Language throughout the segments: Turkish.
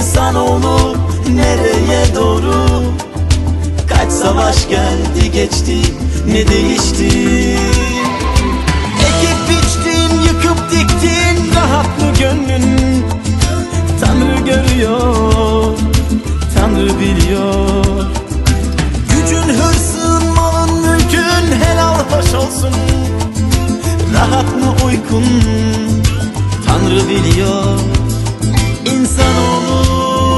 insanoğlu nereye doğru? Kaç savaş geldi geçti, ne değişti? Ekip biçtin, yıkıp diktin, rahat mı gönlün? Tanrı görüyor, Tanrı biliyor. Gücün, hırsın, malın, mülkün helal hoş olsun. Rahat mı uykun? Tanrı biliyor. İnsanoğlu,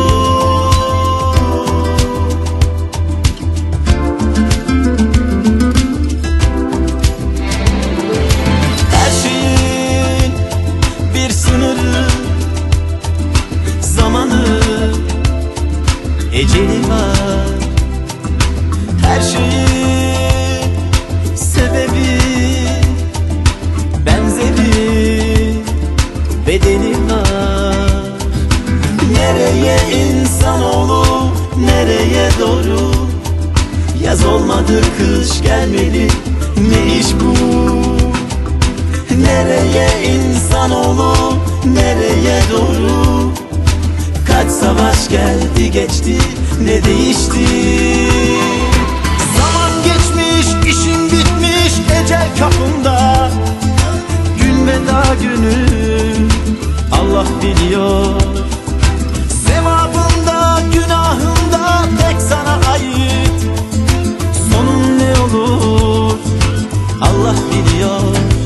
her şeyin bir sınırı, zamanı, eceli var. Her şeyin sebebi, benzeri, bedeli var. Nereye insanoğlu, nereye doğru? Yaz olmadı, kış gelmedi, ne iş bu? Nereye insanoğlu, nereye doğru? Kaç savaş geldi geçti, ne değişti? Zaman geçmiş, işin bitmiş, ecel kapında. Gün veda günü Allah biliyor. Sevabında, günahında tek sana ait. Sonun ne olur Allah biliyor.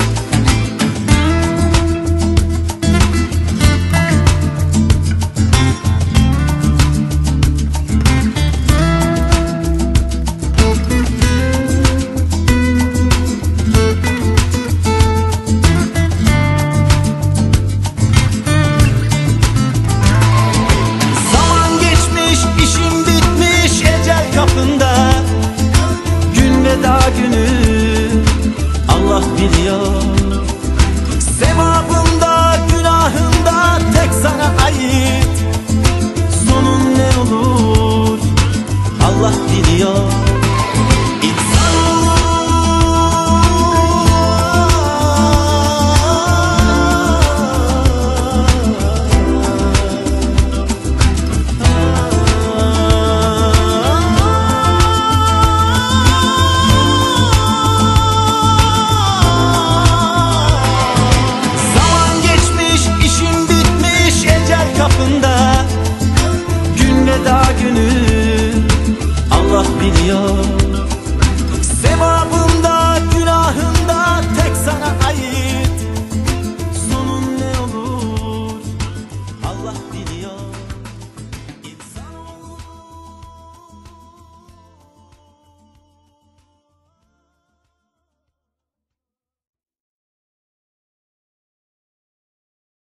Gün veda günü Allah biliyor. Sevabında, günahında tek sana ait. Sonun ne olur Allah biliyor. Gün veda günü Allah biliyor.